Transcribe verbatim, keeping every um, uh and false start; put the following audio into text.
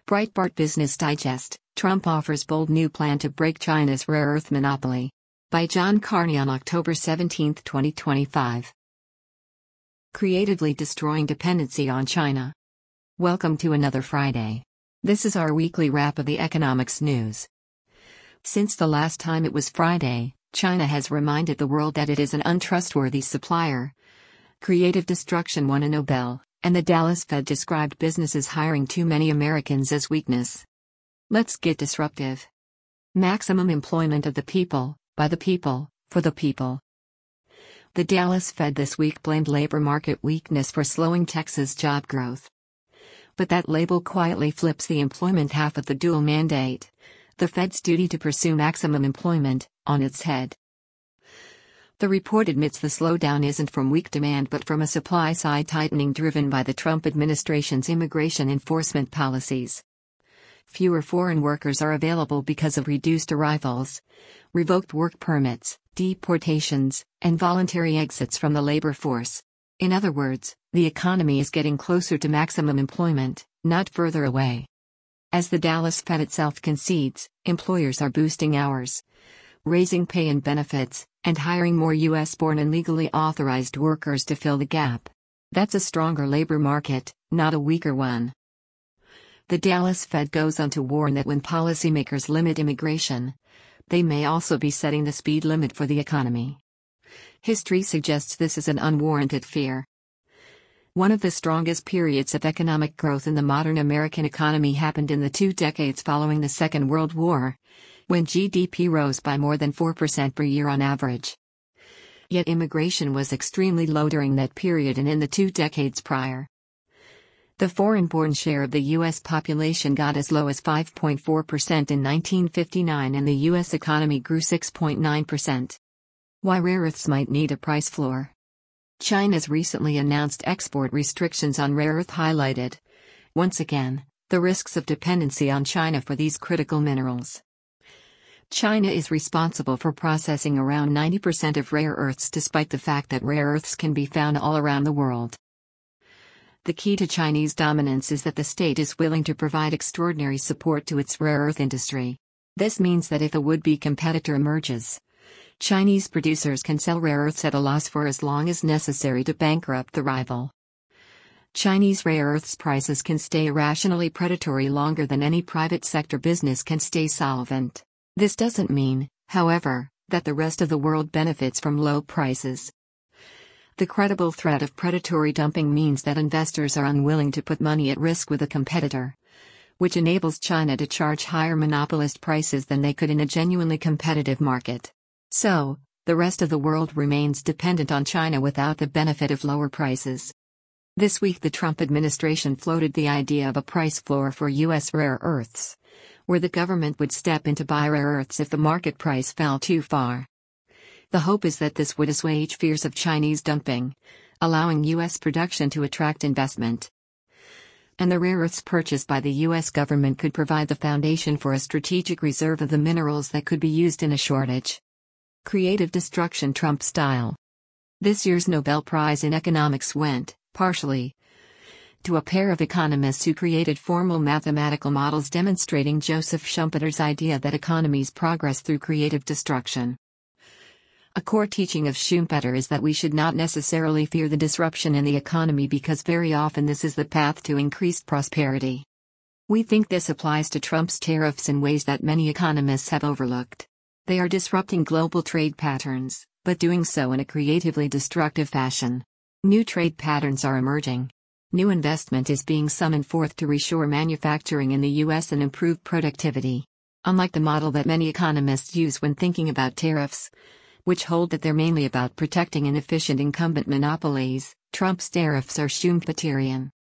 Breitbart Business Digest: Trump offers bold new plan to break China's rare earth monopoly. By John Carney on October seventeenth, twenty twenty-five. Creatively destroying dependency on China. Welcome to another Friday. This is our weekly wrap of the economics news. Since the last time it was Friday, China has reminded the world that it is an untrustworthy supplier. Creative destruction won a Nobel, and the Dallas Fed described businesses hiring too many Americans as weakness. Let's get disruptive. Maximum employment of the people, by the people, for the people. The Dallas Fed this week blamed labor market weakness for slowing Texas job growth. But that label quietly flips the employment half of the dual mandate, the Fed's duty to pursue maximum employment, on its head. The report admits the slowdown isn't from weak demand but from a supply-side tightening driven by the Trump administration's immigration enforcement policies. Fewer foreign workers are available because of reduced arrivals, revoked work permits, deportations, and voluntary exits from the labor force. In other words, the economy is getting closer to maximum employment, not further away. As the Dallas Fed itself concedes, employers are boosting hours, raising pay and benefits, and hiring more U S-born and legally authorized workers to fill the gap. That's a stronger labor market, not a weaker one. The Dallas Fed goes on to warn that when policymakers limit immigration, they may also be setting the speed limit for the economy. History suggests this is an unwarranted fear. One of the strongest periods of economic growth in the modern American economy happened in the two decades following the Second World War, when G D P rose by more than four percent per year on average. Yet immigration was extremely low during that period and in the two decades prior. The foreign-born share of the U S population got as low as five point four percent in nineteen fifty-nine and the U S economy grew six point nine percent. Why rare earths might need a price floor. China's recently announced export restrictions on rare earth highlighted, once again, the risks of dependency on China for these critical minerals. China is responsible for processing around ninety percent of rare earths despite the fact that rare earths can be found all around the world. The key to Chinese dominance is that the state is willing to provide extraordinary support to its rare earth industry. This means that if a would-be competitor emerges, Chinese producers can sell rare earths at a loss for as long as necessary to bankrupt the rival. Chinese rare earths prices can stay irrationally predatory longer than any private sector business can stay solvent. This doesn't mean, however, that the rest of the world benefits from low prices. The credible threat of predatory dumping means that investors are unwilling to put money at risk with a competitor, which enables China to charge higher monopolist prices than they could in a genuinely competitive market. So, the rest of the world remains dependent on China without the benefit of lower prices. This week the Trump administration floated the idea of a price floor for U S rare earths, where the government would step in to buy rare earths if the market price fell too far. The hope is that this would assuage fears of Chinese dumping, allowing U S production to attract investment. And the rare earths purchased by the U S government could provide the foundation for a strategic reserve of the minerals that could be used in a shortage. Creative destruction Trump style. This year's Nobel Prize in Economics went, partially, to a pair of economists who created formal mathematical models demonstrating Joseph Schumpeter's idea that economies progress through creative destruction. A core teaching of Schumpeter is that we should not necessarily fear the disruption in the economy because very often this is the path to increased prosperity. We think this applies to Trump's tariffs in ways that many economists have overlooked. They are disrupting global trade patterns, but doing so in a creatively destructive fashion. New trade patterns are emerging. New investment is being summoned forth to reshore manufacturing in the U S and improve productivity. Unlike the model that many economists use when thinking about tariffs, which hold that they're mainly about protecting inefficient incumbent monopolies, Trump's tariffs are Schumpeterian.